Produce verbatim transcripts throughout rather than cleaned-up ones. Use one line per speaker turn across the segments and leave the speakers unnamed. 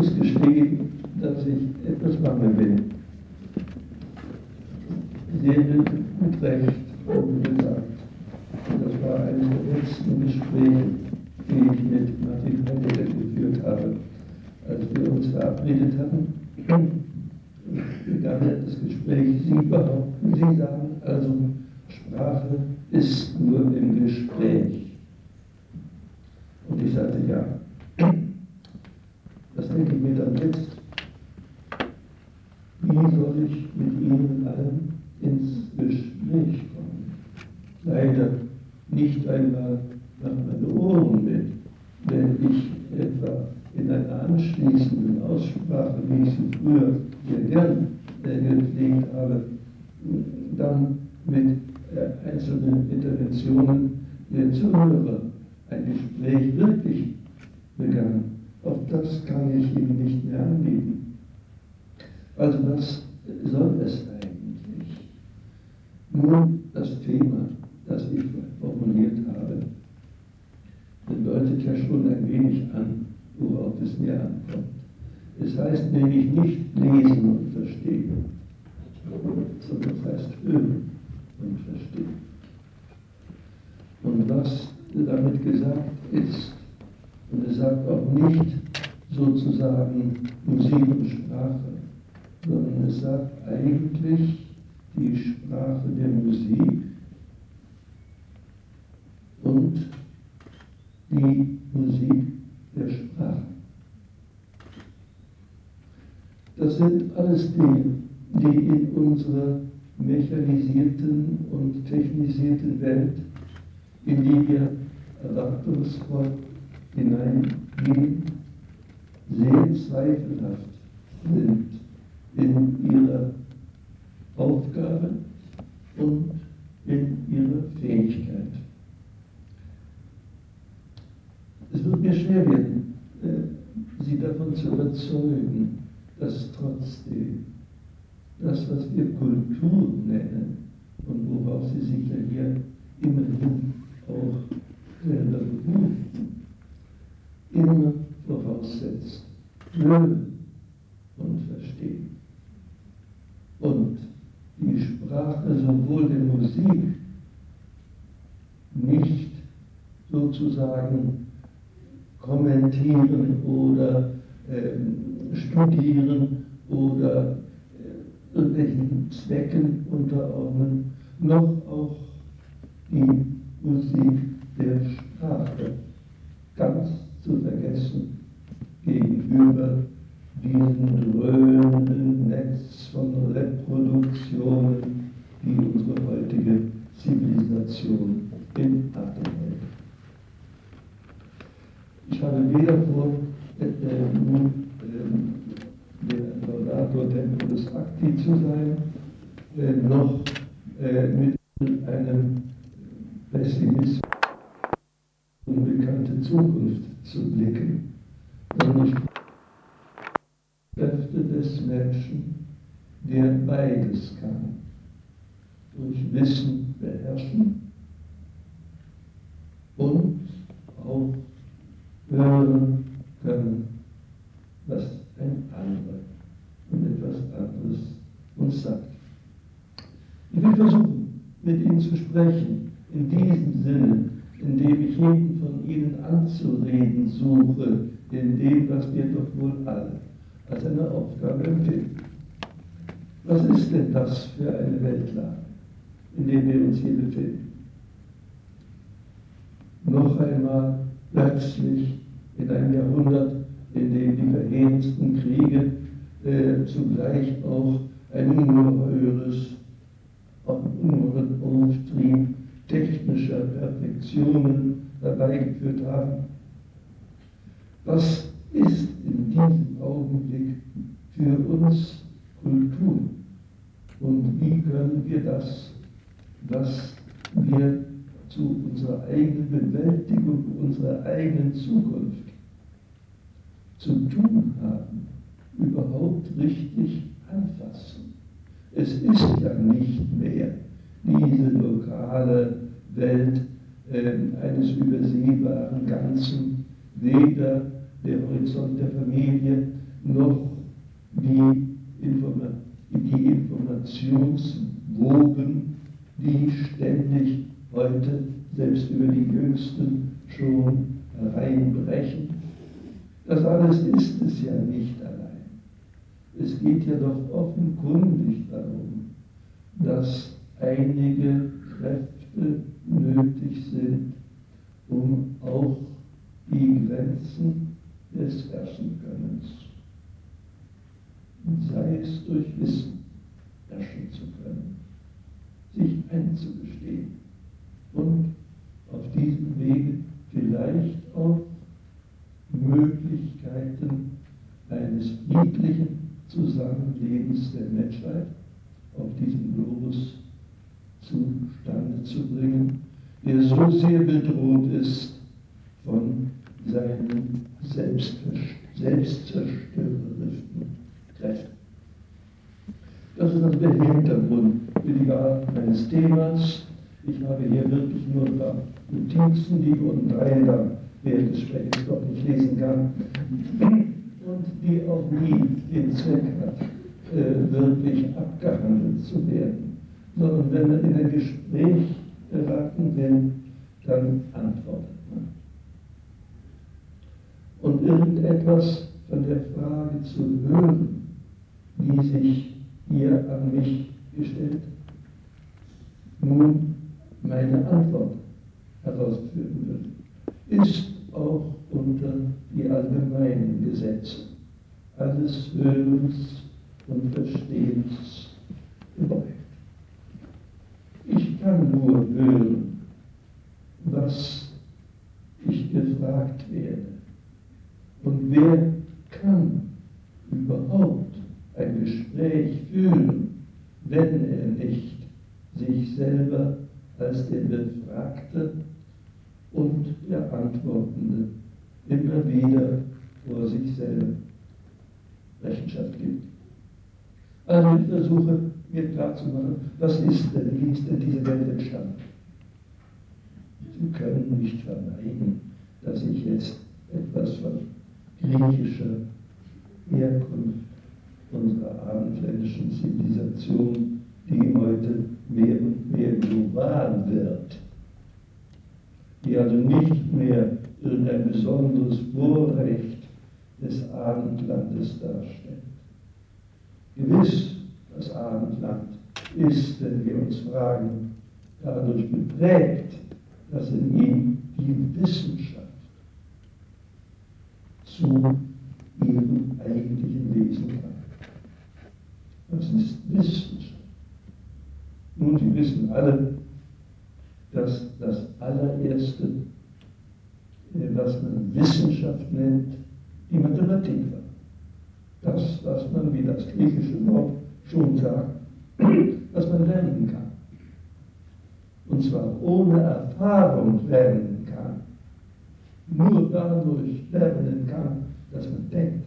muss gestehen, dass ich etwas bange bin. Sehr mit Recht gesagt. Das war eines der letzten Gespräche, die ich mit Martin Heidegger geführt habe. Als wir uns verabredet hatten, begann das Gespräch. Sie behaupten, Sie sagen also, Sprache ist nur im Gespräch. Und ich sagte, ja. Was denke ich mir dann jetzt? Wie soll ich mit Ihnen allen ins Gespräch kommen? Leider nicht einmal nach meinen Ohren mit, wenn ich etwa in einer anschließenden Aussprache, wie ich sie früher sehr gern äh, gepflegt habe, dann mit äh, einzelnen Interventionen äh, zuhöre, ein Gespräch wirklich begann. Auch das kann ich Ihnen nicht mehr anbieten. Also was soll es eigentlich? Nun, das Thema, das ich formuliert habe, deutet ja schon ein wenig an, worauf es mir ankommt. Es heißt nämlich nicht lesen und verstehen, sondern es heißt hören und verstehen. Und was damit gesagt ist, und es sagt auch nicht sozusagen Musik und Sprache, sondern es sagt eigentlich die Sprache der Musik und die Musik der Sprache. Das sind alles Dinge, die in unserer mechanisierten und technisierten Welt, in die wir erwartungsvoll hineingehen, sehr zweifelhaft sind in ihrer Aufgabe und in ihrer Fähigkeit. Es wird mir schwer werden, Sie davon zu überzeugen, dass trotzdem das, was wir Kultur nennen und worauf Sie sich ja hier immerhin auch selber berufen, immer voraussetzt, hören und verstehen. Und die Sprache sowohl der Musik nicht sozusagen kommentieren oder äh, studieren oder äh, irgendwelchen Zwecken unterordnen, noch auch die Musik der Sprache ganz zu vergessen gegenüber diesem dröhnenden Netz von Reproduktionen, die unsere heutige Zivilisation in Atem hält. Ich habe weder vor, äh, nun äh, der Laudator Temporis Acti zu sein, äh, noch äh, mit einem Pessimismus in unbekannte Zukunft zu blicken, sondern ich Kräfte des Menschen, der beides kann, durch Wissen beherrschen und auch hören können, was ein anderer und etwas anderes uns sagt. Ich will versuchen, mit Ihnen zu sprechen, in diesem Sinne, in dem ich jeden von Ihnen anzureden suche, in dem, was wir doch wohl alle als eine Aufgabe empfinden. Was ist denn das für eine Weltlage, in der wir uns hier befinden? Noch einmal plötzlich in einem Jahrhundert, in dem die verheerendsten Kriege äh, zugleich auch ein ungeheures, ungeheuren Auftrieb technischer Perfektionen herbeigeführt haben. Was ist in diesem Augenblick für uns Kultur? Und wie können wir das, was wir zu unserer eigenen Bewältigung, unserer eigenen Zukunft zu tun haben, überhaupt richtig anfassen? Es ist ja nicht mehr diese lokale Welt äh, eines übersehbaren Ganzen, weder der Horizont der Familie, noch die, Informa die Informationswogen, die ständig heute selbst über die Jüngsten schon hereinbrechen. Das alles ist es ja nicht allein. Es geht ja doch offenkundig darum, dass einige Kräfte nötig sind, um auch die Grenzen des Herrschenkönnens, sei es durch Wissen, herrschen zu können, sich einzugestehen und auf diesem Wege vielleicht auch Möglichkeiten eines friedlichen Zusammenlebens der Menschheit auf diesem Globus zustande zu bringen, der so sehr bedroht ist von seinen selbstzerstörerischen Kräften. Das ist also der Hintergrund für die Wahl meines Themas. Ich habe hier wirklich nur ein paar Notizen, die ich unten rein da während des Sprechens doch nicht lesen kann und die auch nie den Zweck hat, äh, wirklich abgehandelt zu werden, sondern wenn man in ein Gespräch geraten will, dann antwortet man. Und irgendetwas von der Frage zu hören, die sich hier an mich gestellt, nun meine Antwort herausführen will, ist auch unter die allgemeinen Gesetze alles Hörens und Verstehens gebeugt. Ich kann nur hören, was ich gefragt werde. Und wer kann überhaupt ein Gespräch führen, wenn er nicht sich selber als der Befragte und der Antwortende immer wieder vor sich selber Rechenschaft gibt? Also ich versuche mir klarzumachen, was ist denn, wie ist denn diese Welt entstanden? Sie können nicht verneinen, dass ich jetzt etwas von griechischer Herkunft unserer abendländischen Zivilisation, die heute mehr und mehr global wird, die also nicht mehr irgendein besonderes Vorrecht des Abendlandes darstellt. Gewiss, das Abendland ist, wenn wir uns fragen, dadurch geprägt, dass in ihm die Wissenschaft zu ihrem eigentlichen Wesen kam. Was ist Wissenschaft? Nun, Sie wissen alle, dass das allererste, was man Wissenschaft nennt, die Mathematik war. Das, was man, wie das griechische Wort schon sagt, was man lernen kann. Und zwar ohne Erfahrung lernen kann. Nur dadurch lernen kann, dass man denkt.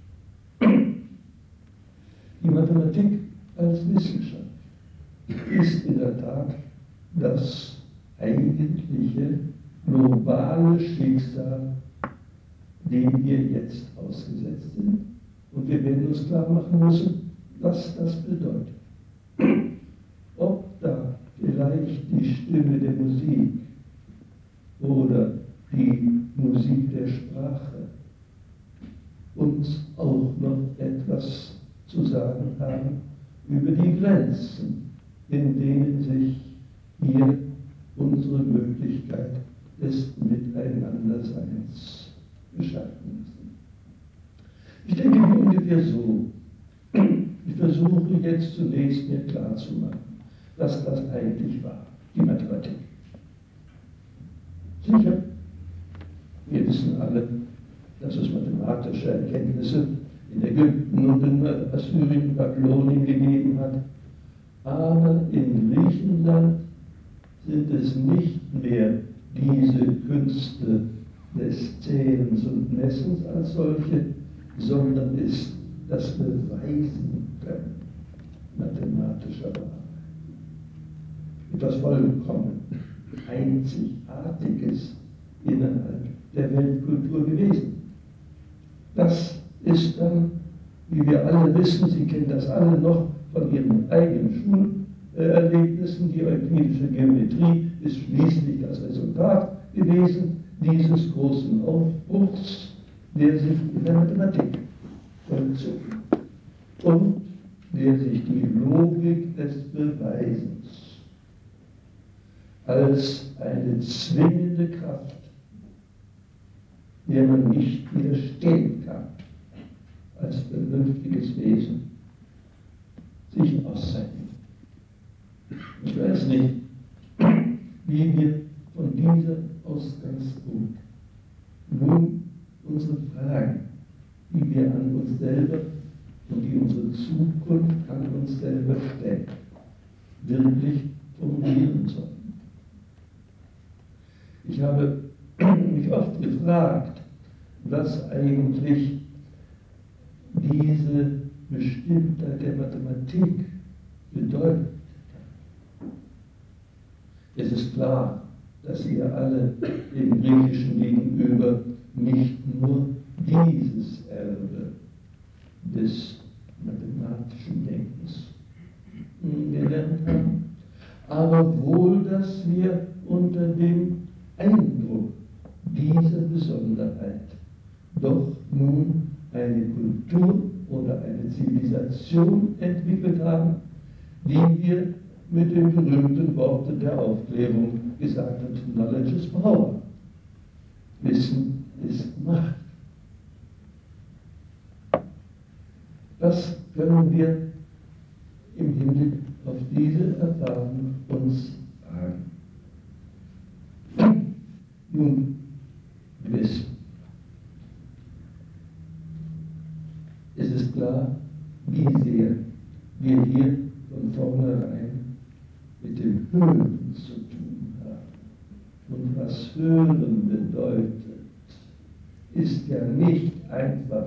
Die Mathematik als Wissenschaft ist in der Tat das eigentliche globale Schicksal, dem wir jetzt ausgesetzt sind. Und wir werden uns klar machen müssen, was das bedeutet. Ob da vielleicht die Stimme der Musik oder die Musik der Sprache uns auch noch etwas zu sagen haben über die Grenzen, in denen sich hier unsere Möglichkeit des Miteinanderseins gestalten lassen. Ich denke mir ungefähr so. Ich versuche jetzt zunächst mir klarzumachen, was das eigentlich war, die Mathematik. Sicher, wir wissen alle, dass es mathematische Erkenntnisse in Ägypten und in Assyrien und Babylonien gegeben hat, aber in Griechenland sind es nicht mehr diese Künste des Zählens und Messens als solche, sondern ist das Beweisen können mathematischer Wahrheit. Etwas vollkommen Einzigartiges innerhalb der Weltkultur gewesen. Das ist dann, wie wir alle wissen, Sie kennen das alle noch von Ihren eigenen Schulerlebnissen, die euklidische Geometrie ist schließlich das Resultat gewesen dieses großen Aufbruchs, der sich in der Mathematik vollzog und der sich die Logik des Beweisens als eine zwingende Kraft, der man nicht widerstehen kann, als vernünftiges Wesen sich auszeichnet. Ich weiß nicht, wie wir von dieser Ausgangspunkt nun unsere Fragen, die wir an uns selber und die unsere Zukunft an uns selber stellen, wirklich formulieren sollen. Ich habe mich oft gefragt, was eigentlich diese Bestimmtheit der Mathematik bedeutet. Es ist klar, dass wir alle dem Griechischen gegenüber nicht nur dieses Erbe des mathematischen Denkens gelernt haben, aber wohl, dass wir unter dem Eindruck dieser Besonderheit doch nun eine Kultur oder eine Zivilisation entwickelt haben, die wir mit den berühmten Worten der Aufklärung gesagt haben: Knowledge is power. Wissen ist Macht. Was können wir im Hinblick auf diese Erfahrung uns fragen? Nun, gewiss, es ist klar, wie sehr wir hier von vornherein mit dem Hören zu tun haben. Und was Hören bedeutet, ist ja nicht einfach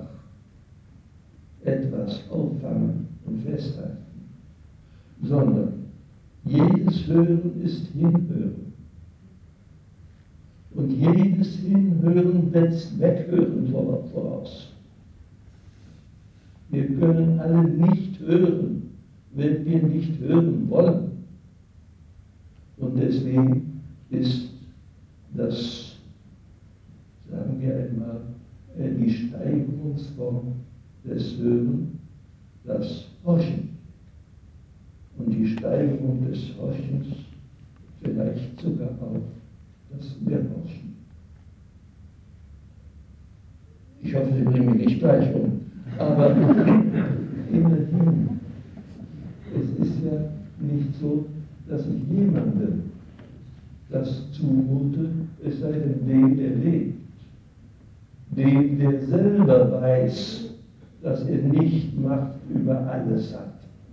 etwas auffangen und festhalten, sondern jedes Hören ist Hinhören. Und jedes Hinhören setzt Weghören voraus. Wir können alle nicht hören, wenn wir nicht hören wollen. Und deswegen ist das, sagen wir einmal, die Steigerungsform des Hörens das Horchen. Und die Steigerung des Horchens vielleicht sogar auch das Gehorchen. Ich hoffe, Sie bringen mich nicht gleich um. Aber immerhin, es ist ja nicht so, dass ich jemandem das zumute, es sei denn dem, der lebt. Dem, der selber weiß, dass er nicht Macht über alles hat.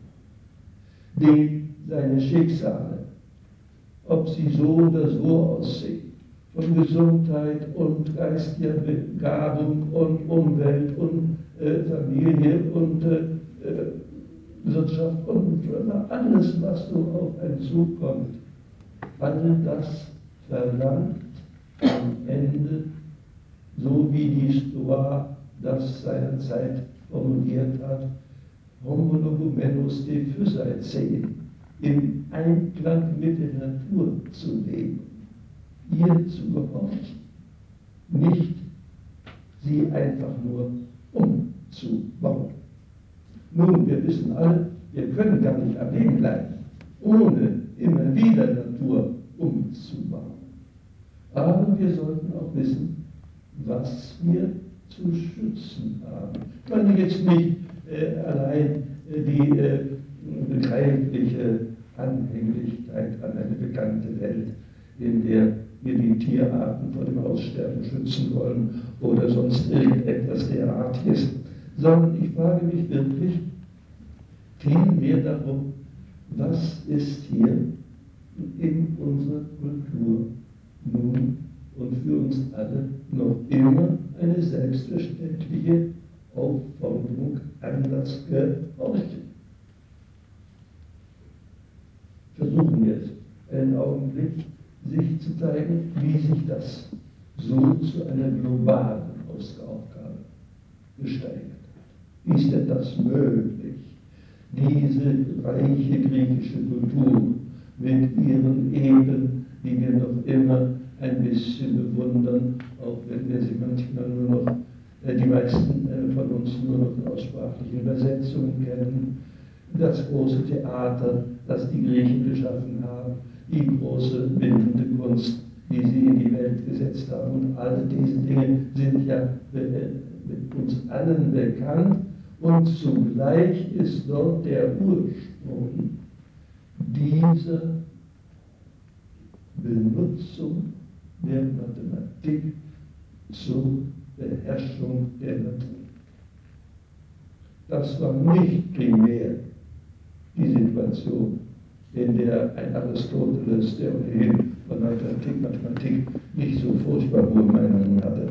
Dem seine Schicksale, ob sie so oder so aussehen, von Gesundheit und geistiger Begabung und Umwelt und äh, Familie und äh, Wirtschaft und alles, was so auf einen zukommt, all das verlangt am Ende, so wie die Stoa das seinerzeit formuliert hat, homologumenus de physae, im Einklang mit der Natur zu leben, ihr zu gehorchen, nicht sie einfach nur umzubauen. Nun, wir wissen alle, wir können gar nicht am Leben bleiben, ohne immer wieder Natur umzubauen. Aber wir sollten auch wissen, was wir zu schützen haben. Ich meine jetzt nicht äh, allein äh, die äh, begreifliche Anhänglichkeit an eine bekannte Welt, in der wir die Tierarten vor dem Aussterben schützen wollen oder sonst irgendetwas derartiges, sondern ich frage mich wirklich vielmehr darum, was ist hier in unserer Kultur nun und für uns alle noch immer eine selbstverständliche Aufforderung an das Gehorchen. Versuchen wir es einen Augenblick, sich zu zeigen, wie sich das so zu einer globalen Aufgabe gesteigert hat. Wie ist denn das möglich? Diese reiche griechische Kultur mit ihren Eben, die wir noch immer ein bisschen bewundern, auch wenn wir sie manchmal nur noch, äh, die meisten äh, von uns nur noch aus sprachlichen Übersetzungen kennen, das große Theater, das die Griechen geschaffen haben, die große bildende Kunst, die sie in die Welt gesetzt haben. Und all diese Dinge sind ja mit uns allen bekannt. Und zugleich ist dort der Ursprung dieser Benutzung der Mathematik zur Beherrschung der Natur. Das war nicht primär die Situation, in der ein Aristoteles, der ohnehin von Mathematik, Mathematik nicht so furchtbar hohe Meinungen hatte,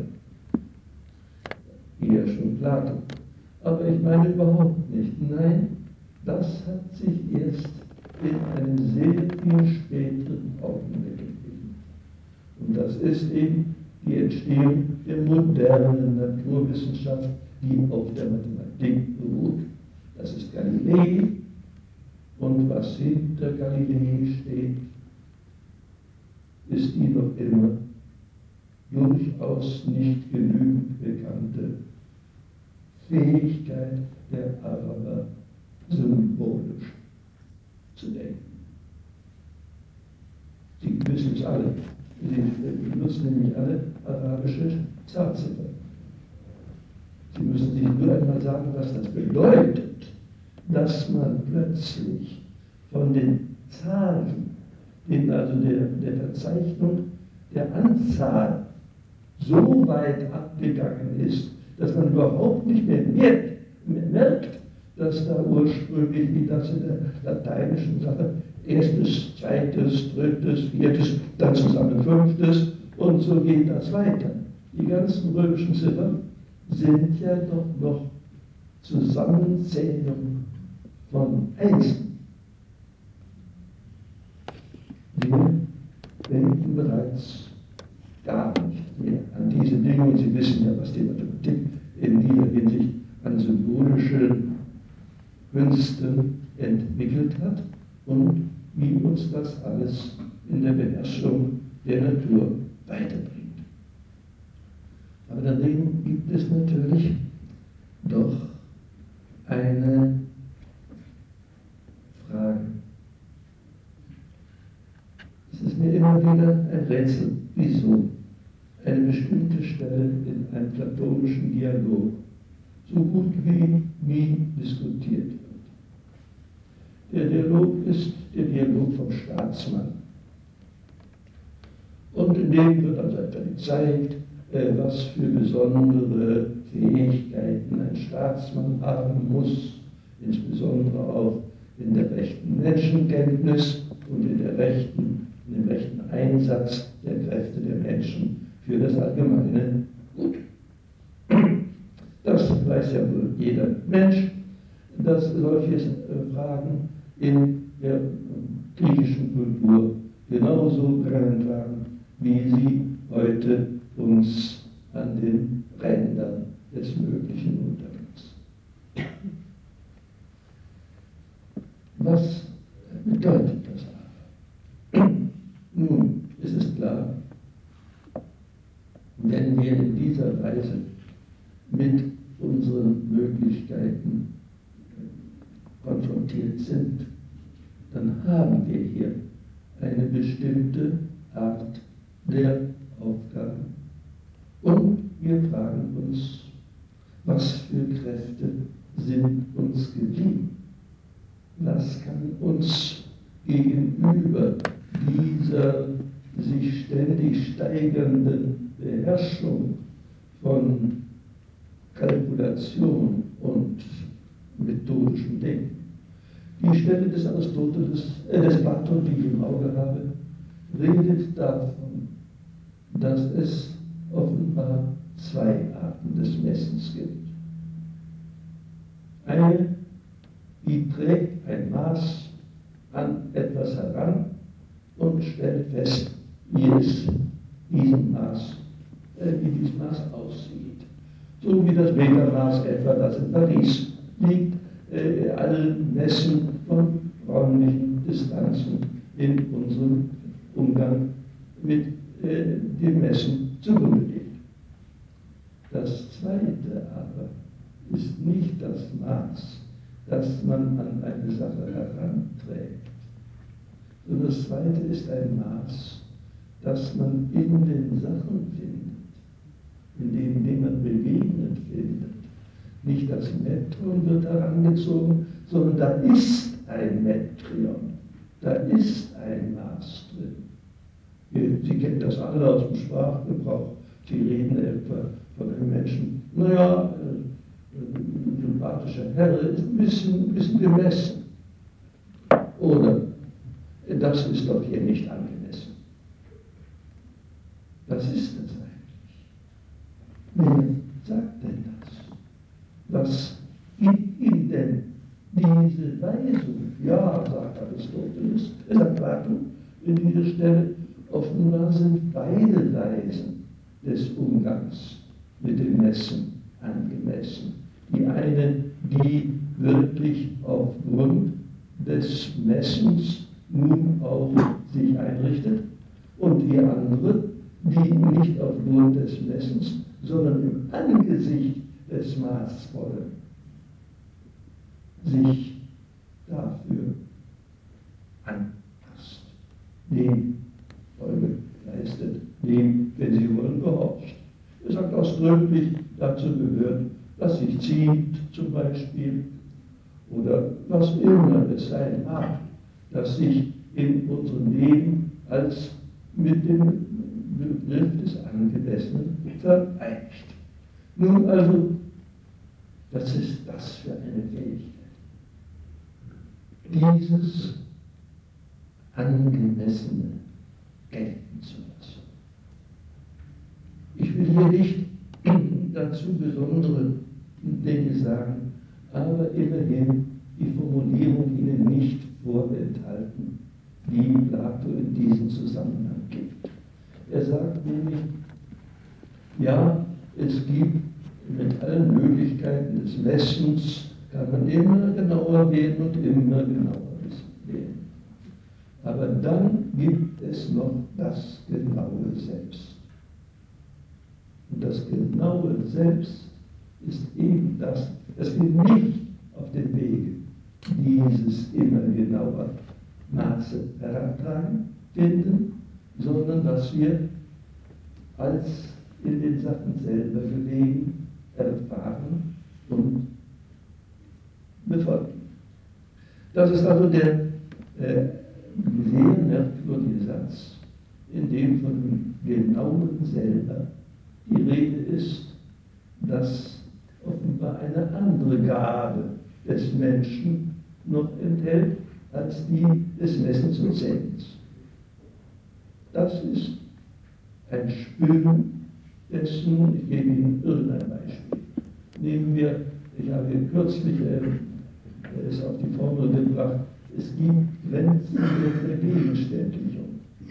eher schon Plato. Aber ich meine überhaupt nicht. Nein, das hat sich erst in einem sehr viel späteren Augenblick entwickelt. Und das ist eben die Entstehung der modernen Naturwissenschaft, die auf der Mathematik beruht. Das ist Galilei. Und was hinter Galilei steht, ist die noch immer durchaus nicht genügend bekannte Fähigkeit der Araber, symbolisch zu denken. Sie wissen es alle. Sie benutzen nämlich alle arabische Zahlziffern. Sie müssen sich nur einmal sagen, was das bedeutet, dass man plötzlich von den Zahlen, den, also der, der Verzeichnung der Anzahl, so weit abgegangen ist, dass man überhaupt nicht mehr merkt, merkt, dass da ursprünglich, wie das in der lateinischen Sache, erstes, zweites, drittes, viertes, dann zusammen fünftes und so geht das weiter. Die ganzen römischen Ziffern sind ja doch noch Zusammenzählung von Einzelnen. Wir denken bereits gar nicht mehr an diese Dinge und Sie wissen ja, was die Mathematik in dieser Hinsicht an symbolischen Künsten entwickelt hat und wie uns das alles in der Beherrschung der Natur weiterbringt. Aber daneben gibt es natürlich doch eine Frage. Es ist mir immer wieder ein Rätsel, wieso eine bestimmte Stelle in einem platonischen Dialog so gut wie nie diskutiert wird. Der Dialog ist der Dialog vom Staatsmann. Und in dem wird also etwa gezeigt, was für besondere Fähigkeiten ein Staatsmann haben muss, insbesondere auch in der rechten Menschenkenntnis und in, der rechten, in dem rechten Einsatz der Kräfte der Menschen für das allgemeine Gut. Das weiß ja wohl jeder Mensch, dass solche Fragen in der griechischen Kultur genauso brennend waren, wie sie heute uns an den Rändern des Möglichen unterwegs. Was bedeutet das aber? Nun, es ist klar, wenn wir in dieser Weise mit unseren Möglichkeiten konfrontiert sind, dann haben wir hier eine bestimmte Art der Aufgabe. Und wir fragen uns, was für Kräfte sind uns geblieben? Was kann uns gegenüber dieser sich ständig steigernden Beherrschung von Kalkulation und methodischem Denken. Die Stelle des Aristoteles, äh, des Platon, die ich im Auge habe, redet davon, dass es offenbar zwei Arten des Messens gibt. Eine, die trägt ein Maß an etwas heran und stellt fest, wie es diesem Maß, äh, wie dieses Maß aussieht. so wie das Metermaß etwa, das in Paris liegt, äh, alle Messen von räumlichen Distanzen in unserem Umgang mit äh, dem Messen zugrunde liegt. Das Zweite aber ist nicht das Maß, das man an eine Sache heranträgt, sondern das Zweite ist ein Maß, das man in den Sachen findet, in denen dem man begegnet findet. Nicht das Metron wird herangezogen, sondern da ist ein Metrion, da ist ein Maß drin. Sie kennen das alle aus dem Sprachgebrauch. Sie reden etwa von einem Menschen, naja, ein sympathischer Herr ist ein bisschen, ein bisschen gemessen. Oder, das ist doch hier nicht angemessen. Was ist das eigentlich? Wer sagt denn das? Was gibt ihm denn diese Weisung? Ja, sagt Aristoteles, er sagt Plato in dieser Stelle, offenbar sind beide Weisen des Umgangs mit dem Messen angemessen. Die eine, die wirklich aufgrund des Messens nun auch sich einrichtet, und die andere, die nicht aufgrund des Messens, sondern im Angesicht des Maßvollen sich dafür anpasst, dem Folge leistet, dem, wenn Sie wollen, gehorcht. Er sagt ausdrücklich, dazu gehört, was sich ziemt zum Beispiel, oder was immer es sein mag, das sich in unserem Leben als mit dem Begriff des Angemessenen vereinigt. Nun also, was ist das für eine Fähigkeit? Dieses Angemessene gelten zu lassen. Ich will hier nicht dazu besondere Dinge sagen, aber immerhin die Formulierung Ihnen nicht vorenthalten, die Plato in diesem Zusammenhang gibt. Er sagt nämlich, ja, es gibt mit allen Möglichkeiten des Messens, kann man immer genauer werden und immer genauer werden. Aber dann gibt es noch das genaue Selbst. Und das genaue Selbst ist eben das, dass wir nicht auf dem Wege dieses immer genauer Maße herantragen finden, sondern dass wir als in den Sachen selber gelegen erfahren und befolgen. Das ist also der äh, sehr merkwürdige Satz, in dem von dem Genauen selber die Rede ist, das offenbar eine andere Gabe des Menschen noch enthält, als die des Messens und Zählens. Das ist ein Spüren dessen, ich gebe Ihnen irgendein Beispiel. Nehmen wir, ich habe hier kürzlich äh, es auf die Formel gebracht, es gibt Grenzen der Vergegenständlichung.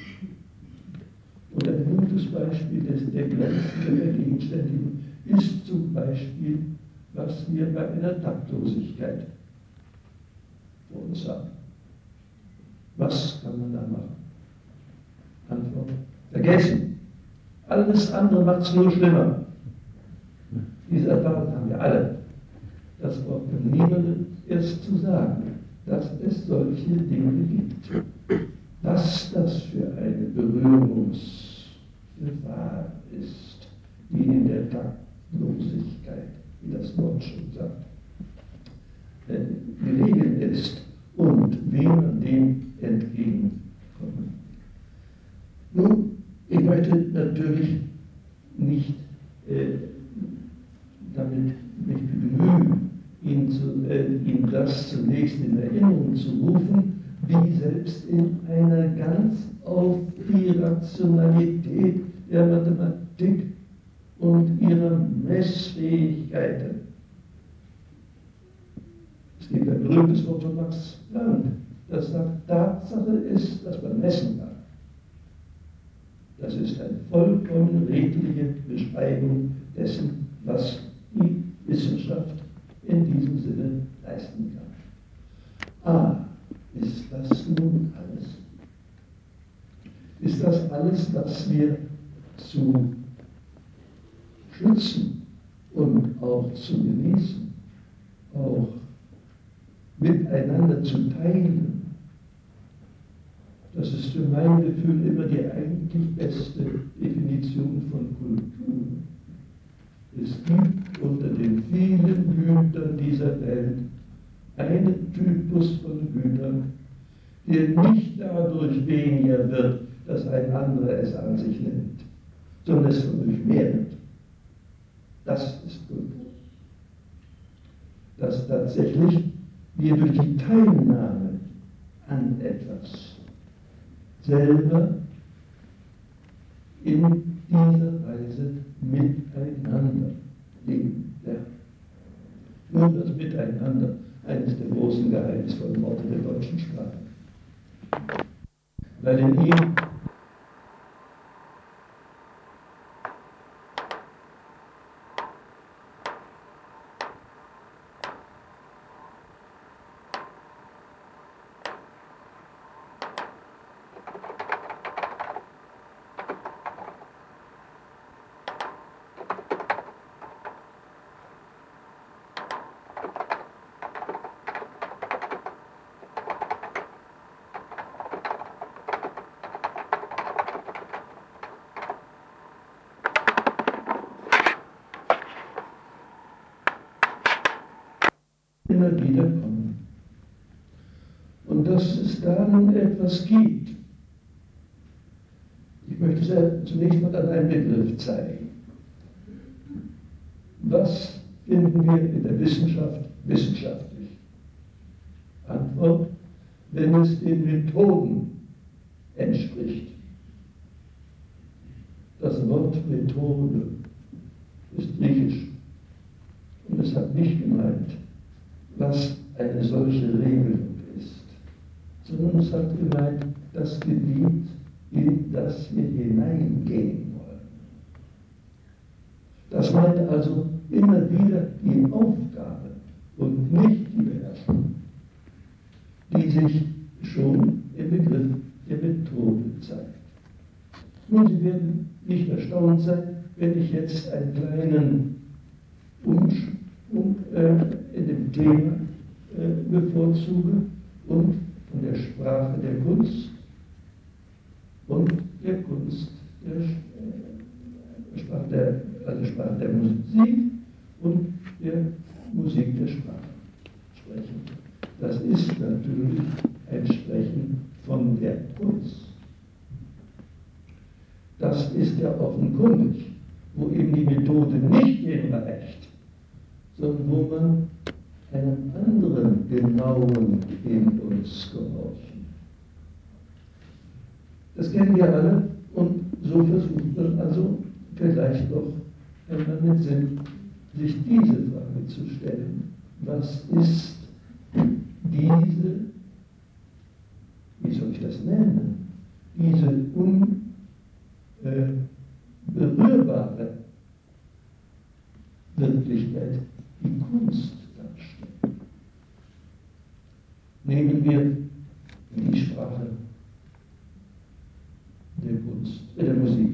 Und ein gutes Beispiel des, der Grenzen der Vergegenständlichung ist zum Beispiel, was wir bei einer Taktlosigkeit vor uns haben. Was kann man da machen? Antwort: vergessen. Alles andere macht es nur schlimmer. Diese Erfahrung haben wir alle. Das braucht man niemandem erst zu sagen, dass es solche Dinge gibt. Was das für eine Berührungsgefahr ist, die in der Taktlosigkeit, wie das Wort schon sagt, gelegen ist und wie man dem entgegenkommt. Nun, ich möchte natürlich nicht äh, damit mich bemühen, ihn, zu, äh, ihn das zunächst in Erinnerung zu rufen, wie selbst in einer ganz auf die Rationalität der Mathematik und ihrer Messfähigkeiten. Es gibt ein berühmtes Wort von Max Planck, das sagt, Tatsache ist, dass man messen kann. Das ist eine vollkommen redliche Beschreibung dessen, was Ah, ist das nun alles? Ist das alles, was wir zu schützen und auch zu genießen, auch miteinander zu teilen? Das ist für mein Gefühl immer die eigentlich beste Definition von Kultur. Es gibt unter den vielen Gütern dieser Welt einen Typus von Gütern, der nicht dadurch weniger wird, dass ein anderer es an sich nimmt, sondern es dadurch mehr wird. Das ist Kultur. Dass tatsächlich wir durch die Teilnahme an etwas selber in dieser Weise miteinander leben lernen. Nun das Miteinander, eines der großen geheimnisvollen Worte der deutschen Sprache. Weil in ihm immer wieder kommen. Und dass es da nun etwas gibt. Ich möchte zunächst mal an einen Begriff zeigen. Was finden wir in der Wissenschaft wissenschaftlich? Antwort, wenn es den Methoden entspricht. Das Wort Methode ist griechisch und es hat nicht gemeint, was eine solche Regelung ist, sondern es hat gemeint, das Gebiet, in das wir hineingehen wollen. Das meint also immer wieder die Aufgabe und nicht die Beherrschung, die sich schon im Begriff der Methode zeigt. Nun, Sie werden nicht erstaunt sein, wenn ich jetzt einen kleinen Umschwung äh, in dem Thema äh, bevorzuge und von der Sprache der Kunst und der Kunst der äh, Sprache der, also Sprache der Musik und der Musik der Sprache sprechen. Das ist natürlich ein Sprechen von der Kunst. Das ist ja offenkundig, wo eben die Methode nicht hinreicht, sondern wo man einem anderen Genauen in uns gehorchen. Das kennen wir alle und so versucht man also vielleicht doch einmal mit Sinn, sich diese Frage zu stellen. Was ist diese, wie soll ich das nennen, diese unberührbare Wirklichkeit, die Kunst darstellt? Nehmen wir die Sprache der Kunst, äh, der Musik.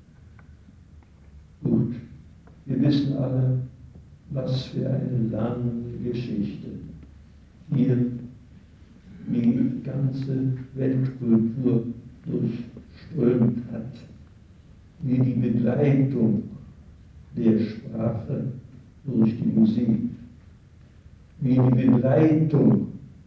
Gut, wir wissen alle, was für eine lange Geschichte hier die ganze Weltkultur durchströmt hat, wie die Begleitung der Sprache durch die Musik, wie die Begleitung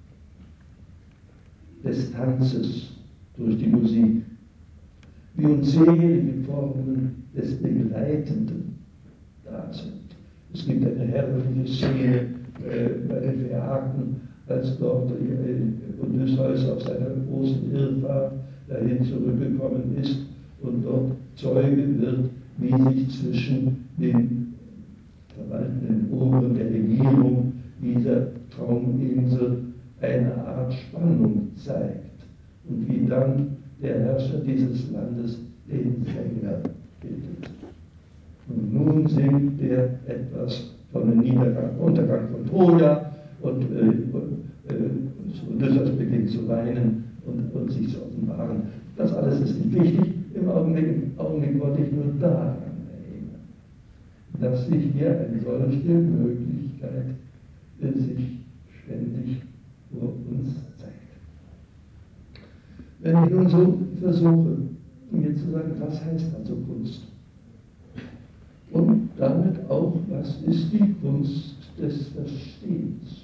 des Tanzes durch die Musik, wie unzählige Formen des Begleitenden da sind. Es gibt eine herrliche Szene äh, bei den Phäaken, als dort äh, Odysseus auf seiner großen Irrfahrt dahin zurückgekommen ist und dort Zeuge wird, wie sich zwischen den verwaltenden Oberen der Regierung dieser Trauminsel eine Art Spannung zeigt und wie dann der Herrscher dieses Landes den Sänger bittet. Und nun singt er etwas von dem Niedergang, Untergang von Troja und äh, äh, zu weinen und, und sich zu offenbaren. Das alles ist nicht wichtig. Im Augenblick, im Augenblick wollte ich nur daran erinnern, dass sich hier eine solche Möglichkeit äh, sich ständig vor uns zeigt. Wenn ich nun so versuche, mir zu sagen, was heißt also Kunst? Und damit auch, was ist die Kunst des Verstehens?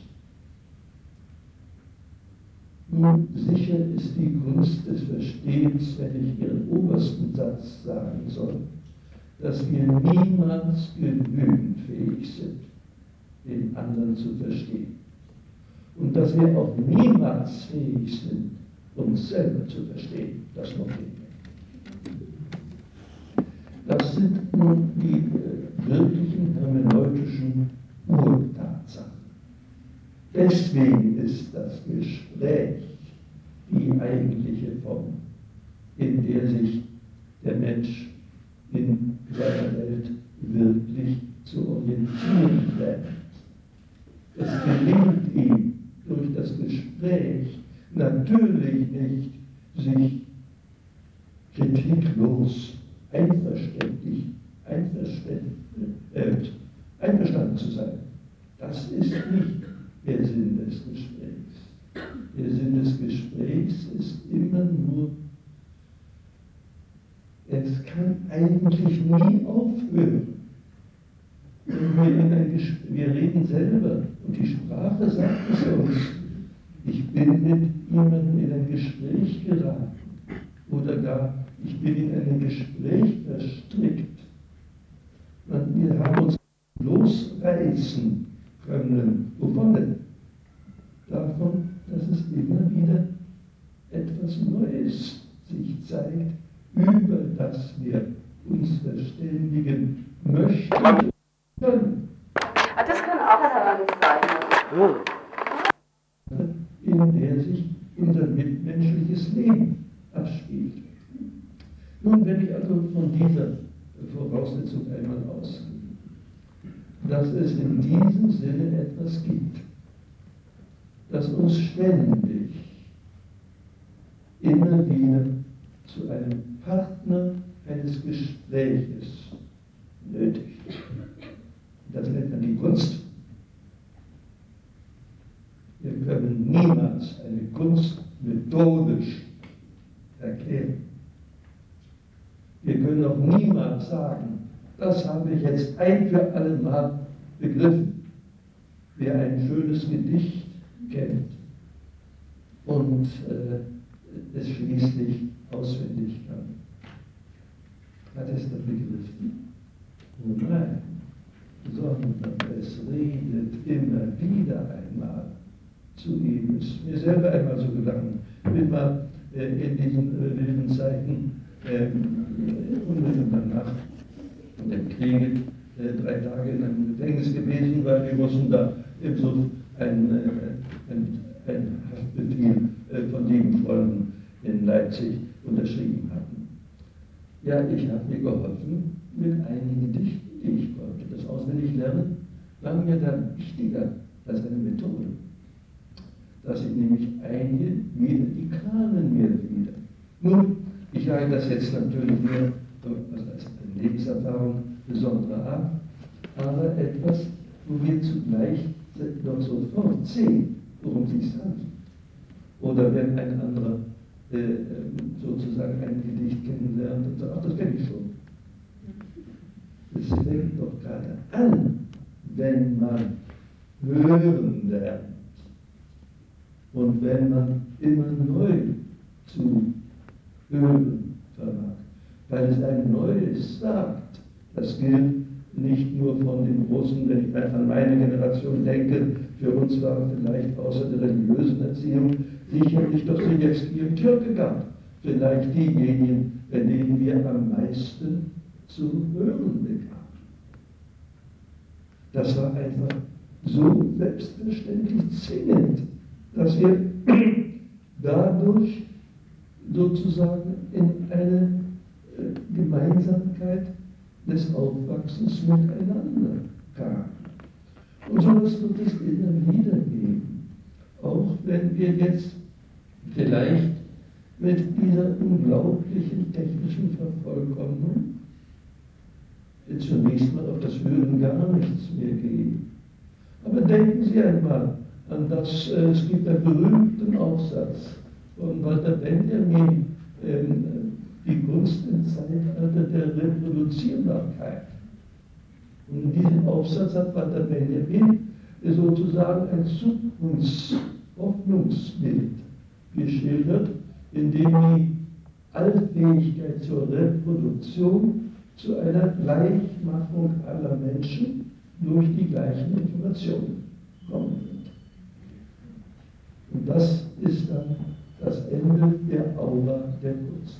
Nun, sicher ist die Kunst des Verstehens, wenn ich Ihren obersten Satz sagen soll, dass wir niemals genügend fähig sind, den anderen zu verstehen. Und dass wir auch niemals fähig sind, uns selber zu verstehen. Das noch nicht. Das sind nun die äh, wirklichen hermeneutischen Urtatsachen. Deswegen ist das Gespräch die eigentliche Form, in der sich der Mensch in seiner Welt wirklich zu orientieren lernt. Es gelingt ihm durch das Gespräch natürlich nicht, sich kritiklos, einverständlich, einverständlich äh, einverstanden zu sein. Das ist nicht der Sinn des Gesprächs. Der Sinn des Gesprächs ist immer nur, es kann eigentlich nie aufhören. Wenn wir, in ein wir reden selber und die Sprache sagt es uns. Ich bin mit jemandem in ein Gespräch geraten oder gar ich bin in ein Gespräch verstrickt. Und wir haben uns losreißen können. Wovon denn? Davon, dass es immer wieder etwas Neues sich zeigt, über das wir uns verständigen möchten und können.
Das kann auch sein.
In der sich unser mitmenschliches Leben abspielt. Nun, wenn ich also von dieser Voraussetzung einmal ausgehe, dass es in diesem Sinne etwas gibt, das uns ständig immer wieder zu einem Partner eines Gespräches nötigt. Das nennt man die Kunst. Wir können niemals eine Kunst methodisch erklären. Wir können auch niemals sagen, das habe ich jetzt ein für alle Mal begriffen. Wer ein schönes Gedicht kennt und äh, es schließlich auswendig kann, hat es dann begriffen? Oh nein, sondern es redet immer wieder einmal zu ihm. Es ist mir selber einmal so gegangen. Bin mal äh, in diesen äh, wilden Zeiten ähm, unmittelbar nach dem Kriege äh, drei Tage in einem Gefängnis gewesen, weil die Russen da im Suff ein, äh, ein, ein Haftbefehl äh, von lieben Freunden in Leipzig unterschrieben hatten. Ja, ich habe mir geholfen mit einigen Gedichten, die ich konnte. Das Auswendiglernen war mir dann wichtiger als eine Methode. Dass ich nämlich einige wieder, die kamen mir wieder. Nun, ich sage das jetzt natürlich nur als eine Lebenserfahrung besonderer Art, aber etwas, wo wir zugleich doch sofort sehen, worum es sich handelt. Oder wenn ein anderer äh, sozusagen ein Gedicht kennenlernt und sagt, ach, das kenne ich schon. Es fängt doch gerade an, wenn man hören lernt. Und wenn man immer neu zu hören vermag, weil es ein Neues sagt, das gilt nicht nur von den Großen, wenn ich an meine Generation denke, für uns war vielleicht außer der religiösen Erziehung sicherlich doch Siegesky und Türke gab, vielleicht diejenigen, bei denen wir am meisten zu hören bekamen. Das war einfach so selbstverständlich zwingend, dass wir dadurch sozusagen in eine äh, Gemeinsamkeit des Aufwachsens miteinander kamen. Und so etwas wird es immer wieder geben. Auch wenn wir jetzt Vielleicht mit dieser unglaublichen technischen Vervollkommnung wird zunächst mal auf das Hören gar nichts mehr gehen. Aber denken Sie einmal an das, äh, es gibt einen berühmten Aufsatz von Walter Benjamin, ähm, die Kunst im Zeitalter der Reproduzierbarkeit. Und in diesem Aufsatz hat Walter Benjamin sozusagen ein Zukunftshoffnungsbild geschildert, in dem die Allfähigkeit zur Reproduktion zu einer Gleichmachung aller Menschen durch die gleichen Informationen kommen wird. Und das ist dann das Ende der Aura der Kunst.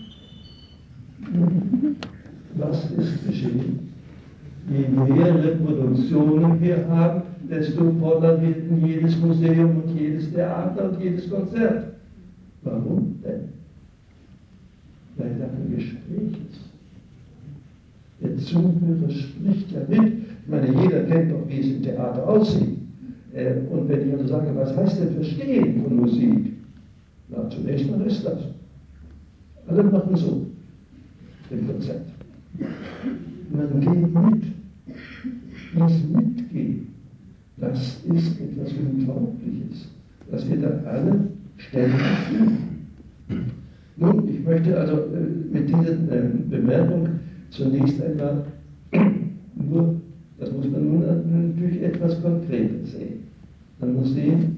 Was ist geschehen? Je mehr Reproduktionen wir haben, desto voller wird jedes Museum und jedes Theater und jedes Konzert. Warum denn? Weil da ein Gespräch ist. Der Zuhörer spricht ja mit. Ich meine, jeder kennt doch, wie es im Theater aussieht. Und wenn ich also sage, was heißt denn Verstehen von Musik? Na, zunächst mal ist das. Alle machen so im Konzert. Man geht mit. Das Mitgehen, das ist etwas Unglaubliches, das wir da alle ständig tun. Nun, ich möchte also mit dieser Bemerkung zunächst einmal nur, das muss man nun natürlich etwas konkreter sehen. Man muss sehen,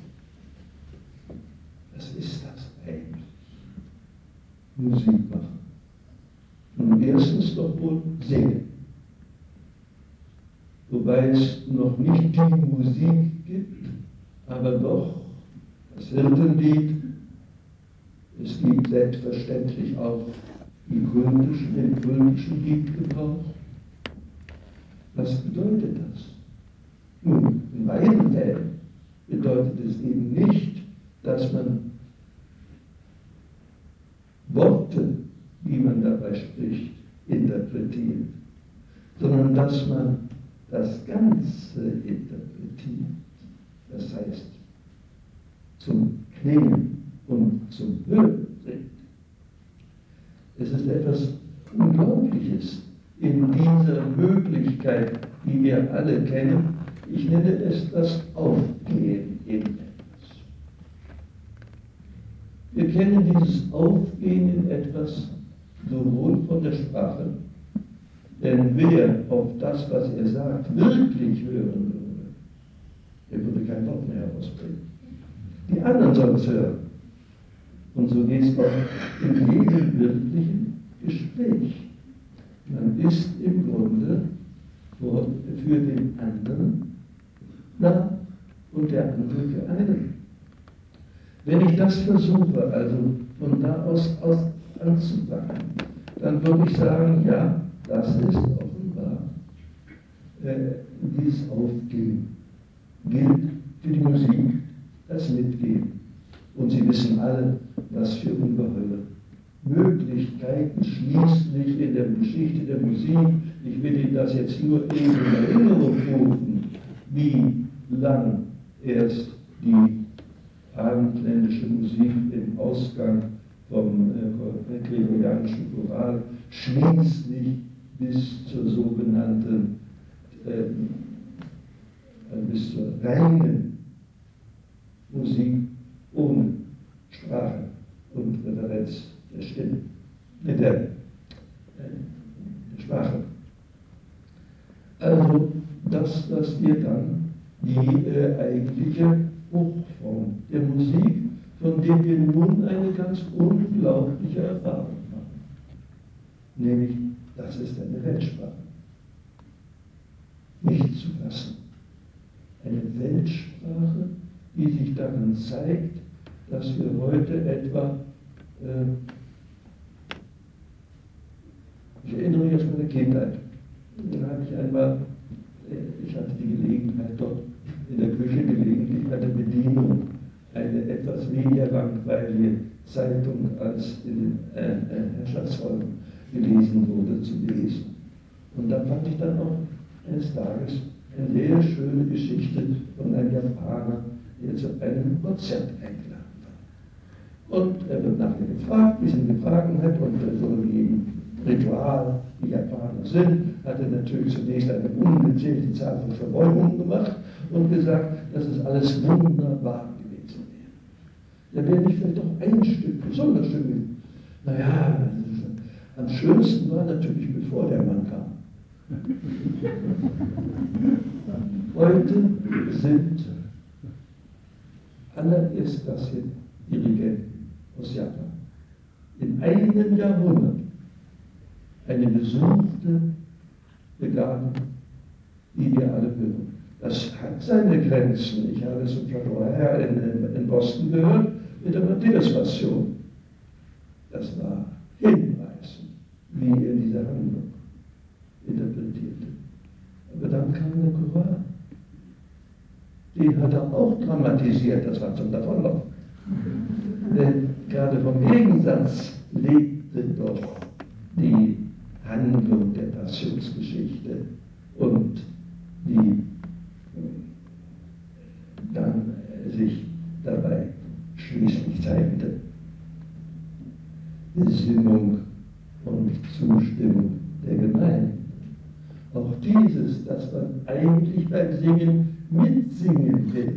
was ist das eigentlich? Musik machen. Nun, erstens doch wohl singen. Wobei es noch nicht die Musik gibt, aber doch das Hirtenlied. Es gibt selbstverständlich auch die kultischen, den kultischen Liedgebrauch. Was bedeutet das? Nun, in beiden Fällen bedeutet es eben nicht, dass man Worte, die man dabei spricht, interpretiert, sondern dass man das Ganze interpretiert, das heißt zum Klingen und zum Hören bringt. Es ist etwas Unglaubliches in dieser Möglichkeit, die wir alle kennen. Ich nenne es das Aufgehen in etwas. Wir kennen dieses Aufgehen in etwas sowohl von der Sprache, denn wer auf das, was er sagt, wirklich hören würde, der würde kein Wort mehr herausbringen. Die anderen sollen es hören. Und so geht es auch in jedem wirklichen Gespräch. Man ist im Grunde für, für den anderen da und der andere für einen. Wenn ich das versuche, also von da aus, aus anzufangen, dann würde ich sagen, ja, das ist offenbar äh, dieses Aufgehen gilt für die Musik, das Mitgehen. Und Sie wissen alle, was für ungeheure Möglichkeiten schließlich in der Geschichte der Musik, ich will Ihnen das jetzt nur eben in Erinnerung rufen, wie lang erst die abendländische Musik im Ausgang vom äh, gregorianischen Choral schließlich bis zur sogenannten, äh, bis zur reinen Musik ohne Sprache und Referenz der Stimme, der, der Sprache. Also das, was wir dann die äh, eigentliche Hochform der Musik, von der wir nun eine ganz unglaubliche Erfahrung machen. Nämlich, das ist eine Weltsprache. Nicht zu fassen. Eine Weltsprache, die sich darin zeigt, dass wir heute etwa, äh, ich erinnere mich aus meiner Kindheit, da hatte ich einmal, ich hatte die Gelegenheit, dort in der Küche gelegentlich bei der Bedienung eine etwas weniger langweilige Zeitung als in den äh, äh, Herrschaftsräumen gelesen wurde, zu lesen. Und da fand ich dann auch eines Tages eine sehr schöne Geschichte von einem Japaner, der zu einem Konzert eingeladen war. Und er wird nachher gefragt, wie es ihn gefragt hat, und so wie im Ritual die Japaner sind, hat er natürlich zunächst eine ungezählte Zahl von Verbeugungen gemacht und gesagt, dass es alles wunderbar gewesen wäre. Da wäre nicht vielleicht doch ein Stück besonders schön gewesen. Naja, am schönsten war natürlich, bevor der Mann kam. Heute sind allererstklassige Dirigenten aus Japan in einem Jahrhundert eine gesuchte Begabung, die wir alle hören. Das hat seine Grenzen. Ich habe es von vorher in, in Boston gehört mit der Matthäus-Passion. Das war hinreißend, wie er diese Handlung interpretierte. Aber dann kam der Koran. Den hat er auch dramatisiert, das war zum Davonlaufen. Denn gerade vom Gegensatz lebte doch die Handlung der Passionsgeschichte und die dann sich dabei schließlich zeigte. Besinnung und Zustimmung der Gemeinde. Auch dieses, dass man eigentlich beim Singen mitsingen will,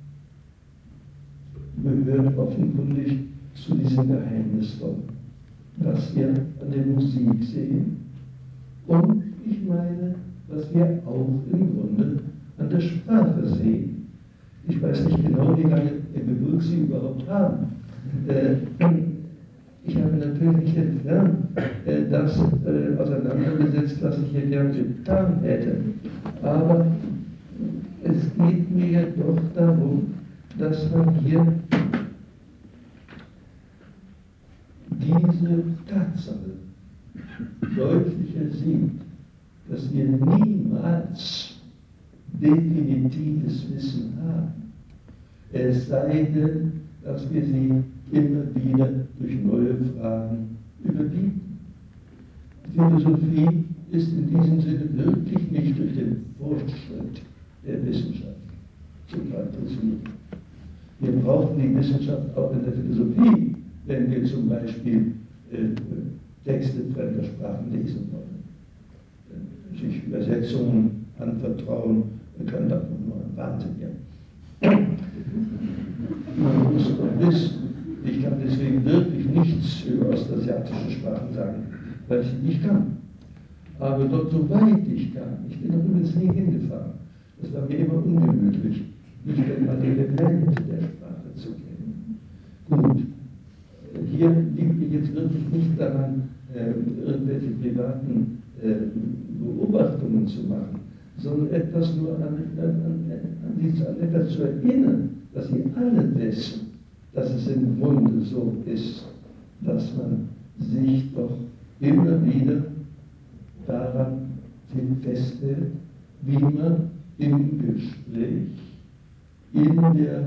gehört offenkundig zu diesem Geheimnisvollen, was wir an der Musik sehen und ich meine, was wir auch im Grunde an der Sprache sehen. Ich weiß nicht genau, wie lange Geburt Sie überhaupt haben. Äh, ich habe natürlich nicht entfernt äh, das äh, auseinandergesetzt, was ich hier gern getan hätte. Aber es geht mir ja doch darum, dass man hier diese Tatsache deutlicher sieht, dass wir niemals definitives Wissen haben. Es sei denn, dass wir sie immer wieder durch neue Fragen überbieten. Philosophie ist in diesem Sinne wirklich nicht durch den Fortschritt der Wissenschaft zu charakterisieren. Wir brauchen die Wissenschaft auch in der Philosophie, wenn wir zum Beispiel äh, Texte fremder Sprachen lesen wollen. Sich Übersetzungen anvertrauen, kann das nur ein Wahnsinn werden. Man muss doch wissen, ich kann deswegen wirklich nichts über ostasiatische Sprachen sagen, weil ich sie nicht kann. Aber dort, soweit ich kann, ich bin doch übrigens nie hingefahren, das war mir immer ungemütlich, nicht einmal die Elemente der Sprache zu kennen. Gut, hier liegt mir jetzt wirklich nicht daran, äh, irgendwelche privaten äh, Beobachtungen zu machen, sondern etwas nur an, an, an, an, an etwas zu erinnern, dass Sie alle wissen, dass es im Grunde so ist, dass man sich doch immer wieder daran festhält, wie man im Gespräch, in der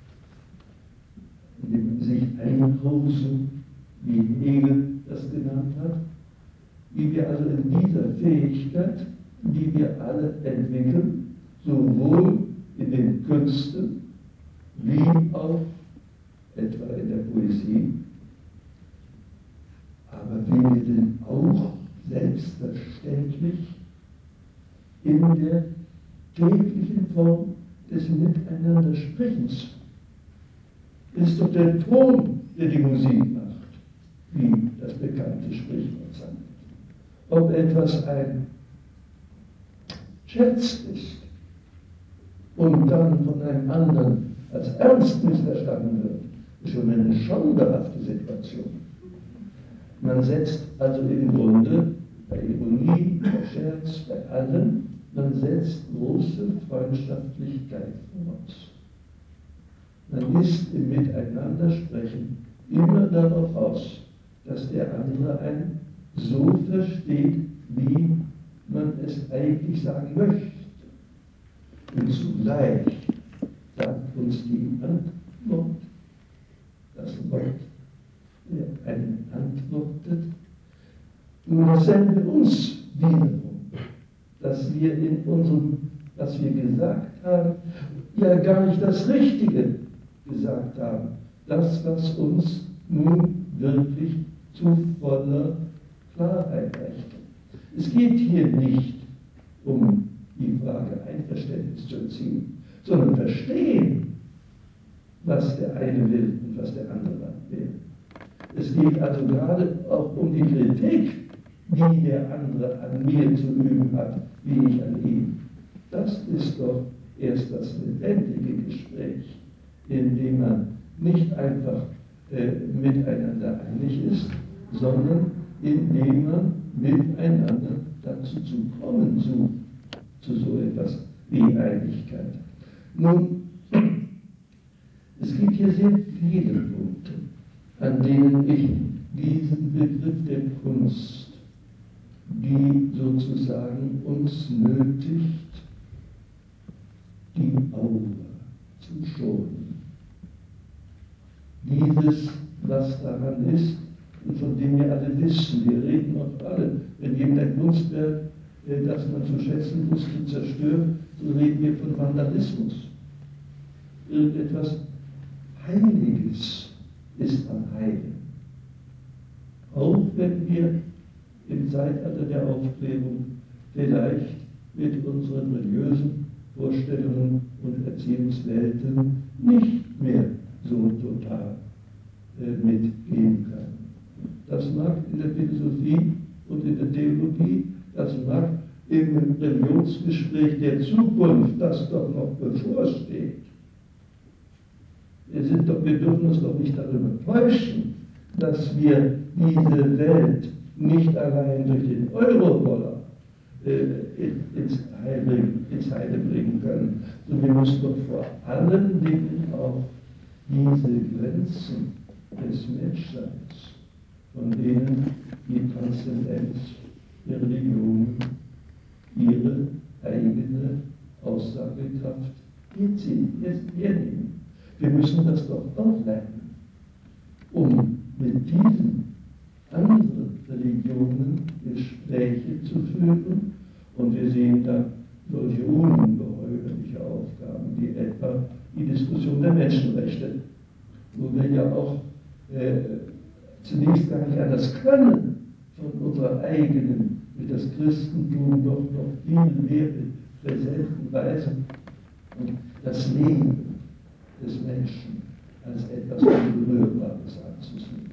in dem sich einhausen, wie Hegel das genannt hat, wie wir also in dieser Fähigkeit, die wir alle entwickeln, sowohl in den Künsten wie auch etwa in der Poesie, aber wie wir denn auch selbstverständlich in der täglichen Form des Miteinandersprechens. Es ist doch der Ton, der die Musik macht, wie das bekannte Sprichwort sagt. Ob etwas ein Scherz ist und dann von einem anderen als ernst missverstanden wird, ist schon eine schauderhafte Situation. Man setzt also im Grunde bei Ironie, bei Scherz, bei allem, man setzt große Freundschaftlichkeit voraus. Man ist im Miteinandersprechen immer darauf aus, dass der andere einen so versteht, wie man es eigentlich sagen möchte. Und zugleich sagt uns die Antwort, das Wort, der einen antwortet, nur dasselbe uns wiederum, dass wir in unserem, was wir gesagt haben, ja gar nicht das Richtige gesagt haben, das, was uns nun wirklich zu voller Klarheit reicht. Es geht hier nicht um die Frage Einverständnis zu erzielen, sondern verstehen, was der eine will und was der andere will. Es geht also gerade auch um die Kritik, die der andere an mir zu üben hat, wie ich an ihm. Das ist doch erst das lebendige Gespräch, in dem man nicht einfach äh, miteinander einig ist, sondern in dem man miteinander dazu zu kommen sucht, zu so etwas wie Einigkeit. Nun, es gibt hier sehr viele Punkte, an denen ich diesen Begriff der Kunst, die sozusagen uns nötigt, die Aura zu schonen. Dieses, was daran ist, und von dem wir alle wissen, wir reden auch alle, wenn jemand ein Kunstwerk, das man zu schätzen wusste, zerstört, so reden wir von Vandalismus. Irgendetwas Heiliges ist am Heiligen. Auch wenn wir im Zeitalter der Aufklärung vielleicht mit unseren religiösen Vorstellungen und Erziehungswelten nicht mehr so total äh, mitgehen können. Das mag in der Philosophie und in der Theologie, das mag im Religionsgespräch der Zukunft, das doch noch bevorsteht. Wir, sind doch, wir dürfen uns doch nicht darüber täuschen, dass wir diese Welt nicht allein durch den Euro-Dollar äh, ins, Heil, ins Heile bringen können, sondern wir müssen doch vor allen Dingen auch diese Grenzen des Menschseins, von denen die Transzendenz der Religion ihre eigene Aussagekraft hernehmen. Wir müssen das doch auch lernen, um mit diesen anderen Religionen Gespräche zu führen. Und wir sehen da solche ungeheuerliche Aufgaben wie etwa die Diskussion der Menschenrechte, wo wir ja auch äh, zunächst gar nicht anders können, von unserer eigenen, mit das Christentum doch noch viel mehr präsenten Weise und das Leben des Menschen als etwas Unberührbares anzusehen.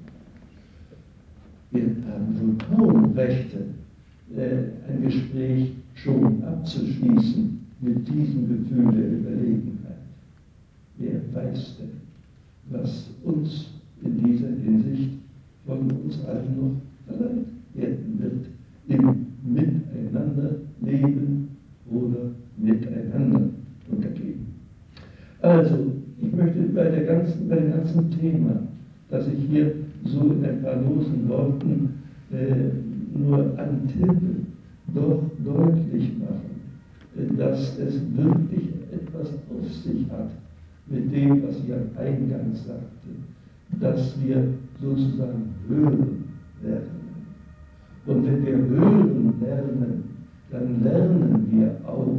Wir haben wohl kaum Rechte, äh, ein Gespräch schon abzuschließen mit diesem Gefühl der Überlegenheit. Wer weiß denn, was uns in dieser Hinsicht von uns allen noch verlangt werden wird, im Miteinanderleben oder Miteinander untergehen. Also, ich möchte bei, der ganzen, bei dem ganzen Thema, das ich hier so in ein paar losen Worten äh, nur antippe, doch deutlich machen, äh, dass es wirklich etwas auf sich hat mit dem, was ich am Eingang sagte, dass wir sozusagen hören lernen. Und wenn wir hören lernen, dann lernen wir auch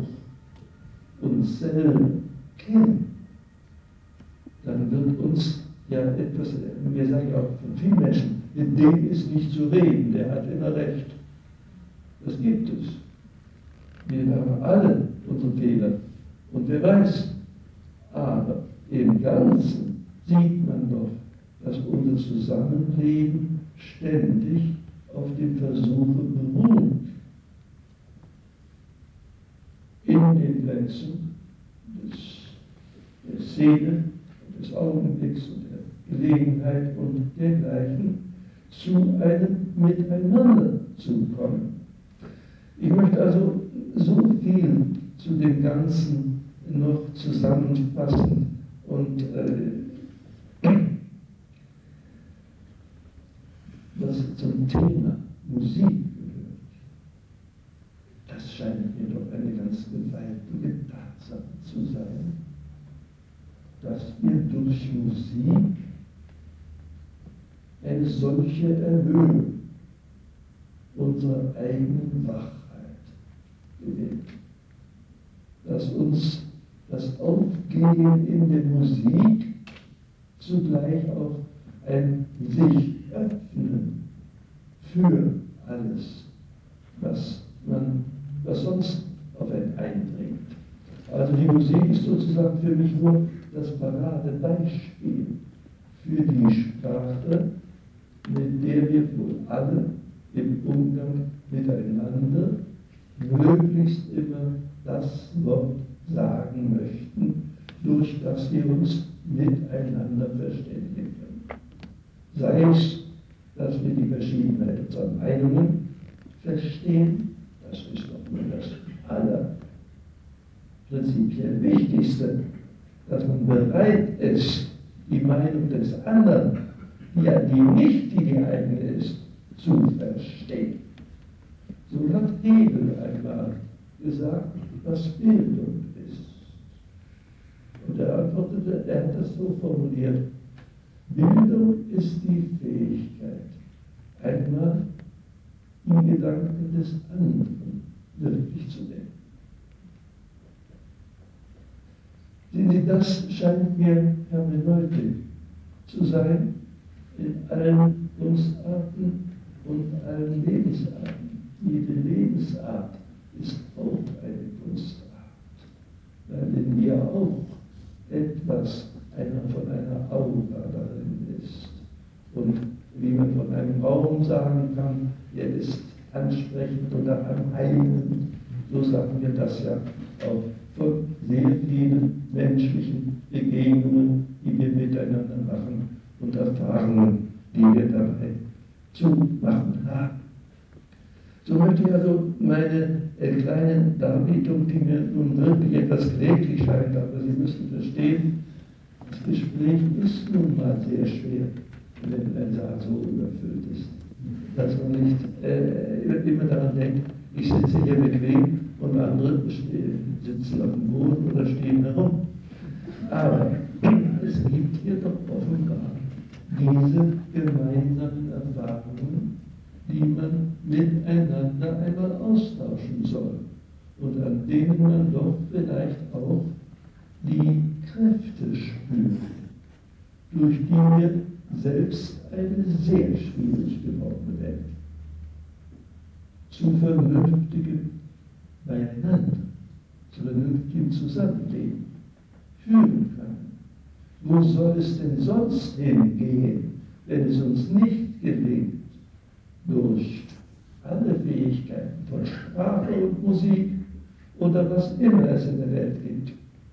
uns selber kennen. Dann wird uns ja etwas, wir sagen ja auch von vielen Menschen, mit dem ist nicht zu reden, der hat immer recht. Das gibt es. Wir haben alle unsere Fehler. Und wer weiß, aber im Ganzen sieht man doch, dass unser Zusammenleben ständig auf dem Versuche beruht, in den Grenzen des, der Szene, des Augenblicks und der Gelegenheit und dergleichen zu einem Miteinander zu kommen. Ich möchte also so viel zu dem Ganzen noch zusammenfassen und äh, was zum Thema Musik gehört. Das scheint mir doch eine ganz gewaltige Tatsache zu sein, dass wir durch Musik eine solche Erhöhung unserer eigenen Wachheit gewinnen, dass uns das Aufgehen in der Musik zugleich auch ein sich öffnen für alles, was, man, was sonst auf einen eindringt. Also die Musik ist sozusagen für mich nur das Paradebeispiel für die Sprache, mit der wir wohl alle im Umgang miteinander möglichst immer das Wort sagen möchten, durch das wir uns miteinander verständigen können. Sei es, dass wir die Verschiedenheit unserer Meinungen verstehen, das ist doch nur das allerprinzipiell Wichtigste, dass man bereit ist, die Meinung des anderen, die ja die nicht die eigene ist, zu verstehen. So hat Hegel einmal gesagt, was Bildung ist. Und er antwortete, er hat das so formuliert: Bildung ist die Fähigkeit, einmal die Gedanken des anderen wirklich zu denken. Sehen Sie, das scheint mir Hermeneutik zu sein in allen Kunstarten und allen Lebensarten. Jede Lebensart ist auch eine Kunstart, weil in ihr auch etwas einer von einer Aura darin ist. Und wie man von einem Raum sagen kann, er ist ansprechend oder anheimend, so sagen wir das ja auch von sehr vielen menschlichen Begegnungen, die wir miteinander machen und Erfahrungen, die wir dabei zu machen haben. So möchte ich also meine äh, kleine Darbietung, die mir nun wirklich etwas kläglich scheint, aber Sie müssen verstehen, das Gespräch ist nun mal sehr schwer, wenn ein Saal so überfüllt ist, dass man nicht äh, immer daran denkt, ich sitze hier bequem und andere sitzen auf dem Boden oder stehen herum. Aber es gibt hier doch offenbar diese gemeinsamen Erfahrungen, die man miteinander einmal austauschen soll und an denen man doch vielleicht auch die Kräfte spürt, durch die wir selbst eine sehr schwierig gewordene Welt zu vernünftigem Beieinander, zu vernünftigem Zusammenleben führen können. Wo soll es denn sonst hingehen, wenn es uns nicht gelingt, durch alle Fähigkeiten von Sprache und Musik oder was immer es in der Welt gibt,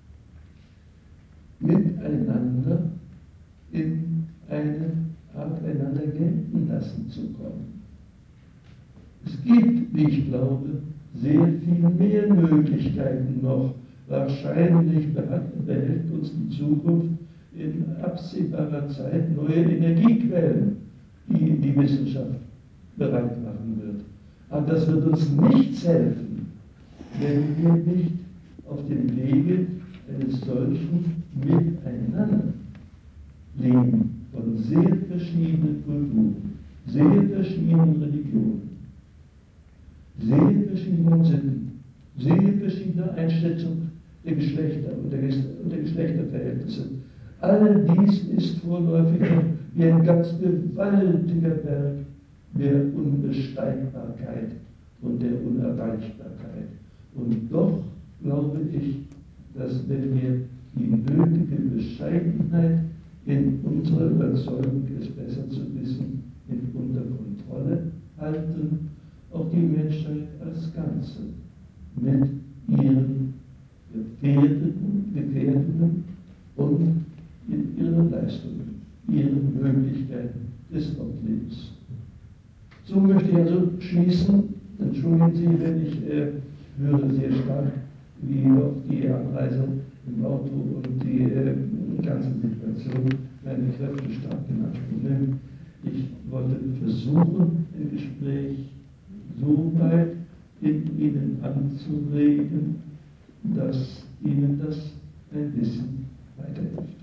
miteinander in eine Art einander gelten lassen zu kommen. Es gibt, wie ich glaube, sehr viel mehr Möglichkeiten noch. Wahrscheinlich behält uns die Zukunft in absehbarer Zeit neue Energiequellen, die die Wissenschaft bereit machen wird. Aber das wird uns nichts helfen, wenn wir nicht auf dem Wege eines solchen Miteinanderleben von sehr verschiedenen Kulturen, sehr verschiedenen Religionen, sehr verschiedenen Sitten, sehr verschiedener Einschätzung der Geschlechter und der, und der Geschlechterverhältnisse. All dies ist vorläufig wie ein ganz gewaltiger Berg der Unbesteigbarkeit und der Unerreichbarkeit. Und doch glaube ich, dass wenn wir die nötige Bescheidenheit in unserer Überzeugung, es besser zu wissen, in unter Kontrolle halten, auch die Menschheit als Ganze mit ihren Gefährdeten, Gefährdungen und in ihren Leistungen, ihren Möglichkeiten des Gottlebens. So möchte ich also schließen. Entschuldigen Sie, wenn ich äh, höre sehr stark, wie doch die Anreise im Auto und die äh, ganze Situation meine Kräfte stark in Anspruch nimmt. Ich wollte versuchen, im Gespräch so weit in Ihnen anzuregen, dass Ihnen das ein bisschen weiterhilft.